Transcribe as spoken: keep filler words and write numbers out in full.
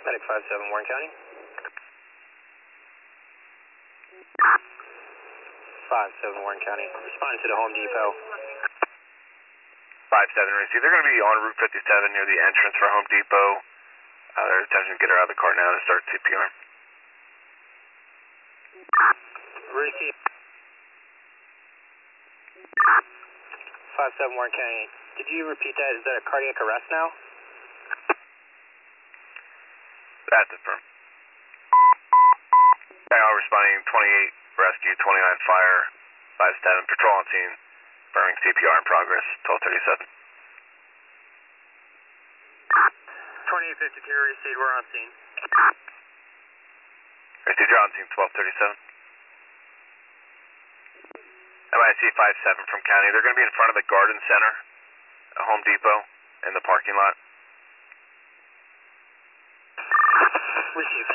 Medic five seven, Warren County. five seven, Warren County. Responding to the Home Depot. five seven, receive. They're going to be on Route fifty-seven near the entrance for Home Depot. Uh, their attention to get her out of the car now to start C P R. Receive. five seven, Warren County. Did you repeat that? Is that a cardiac arrest now? That's affirmed. Now responding twenty-eight rescue, twenty-nine fire, five seven patrol on scene, burning C P R in progress, twelve thirty-seven. twenty-eight fifty-two, received, we're on scene. Received, you're on scene, twelve thirty-seven. M I C five seven from County. They're going to be in front of the Garden Center, at Home Depot, in the parking lot. Received.